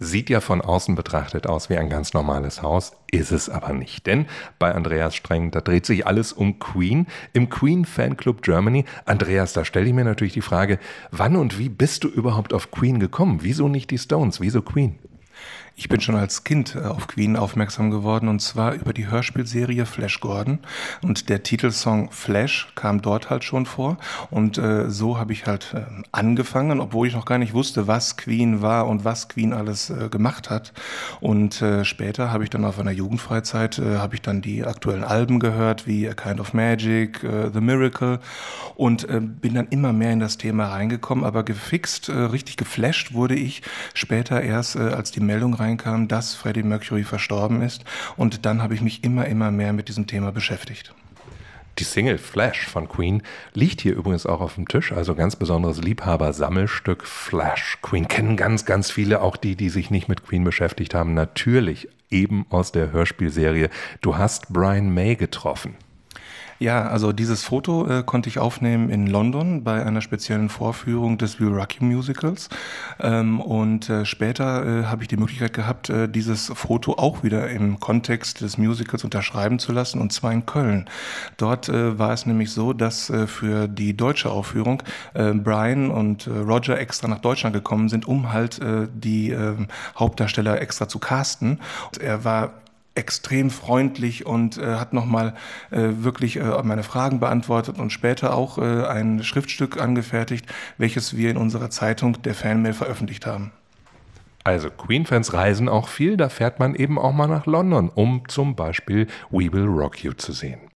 Sieht ja von außen betrachtet aus wie ein ganz normales Haus, ist es aber nicht. Denn bei Andreas Streng, da dreht sich alles um Queen, im Queen Fanclub Germany. Andreas, da stelle ich mir natürlich die Frage, wann und wie bist du überhaupt auf Queen gekommen? Wieso nicht die Stones? Wieso Queen? Ich bin schon als Kind auf Queen aufmerksam geworden, und zwar über die Hörspielserie Flash Gordon, und der Titelsong Flash kam dort halt schon vor, und so habe ich halt angefangen, obwohl ich noch gar nicht wusste, was Queen war und was Queen alles gemacht hat. Und später habe ich dann auf einer Jugendfreizeit habe ich dann die aktuellen Alben gehört, wie A Kind of Magic, The Miracle, und bin dann immer mehr in das Thema reingekommen, aber gefixt, richtig geflasht wurde ich später erst, als die Meldung reinkam, dass Freddie Mercury verstorben ist, und dann habe ich mich immer mehr mit diesem Thema beschäftigt. Die Single Flash von Queen liegt hier übrigens auch auf dem Tisch, also ganz besonderes Liebhaber-Sammelstück Flash. Queen kennen ganz viele, auch die sich nicht mit Queen beschäftigt haben, natürlich eben aus der Hörspielserie. Du hast Brian May getroffen. Ja, also dieses Foto konnte ich aufnehmen in London bei einer speziellen Vorführung des We Rock You Musicals, und später habe ich die Möglichkeit gehabt, dieses Foto auch wieder im Kontext des Musicals unterschreiben zu lassen, und zwar in Köln. Dort war es nämlich so, dass für die deutsche Aufführung Brian und Roger extra nach Deutschland gekommen sind, um halt die Hauptdarsteller extra zu casten. Und er war extrem freundlich und hat nochmal wirklich meine Fragen beantwortet und später auch ein Schriftstück angefertigt, welches wir in unserer Zeitung der Fanmail veröffentlicht haben. Also Queen-Fans reisen auch viel, da fährt man eben auch mal nach London, um zum Beispiel We Will Rock You zu sehen.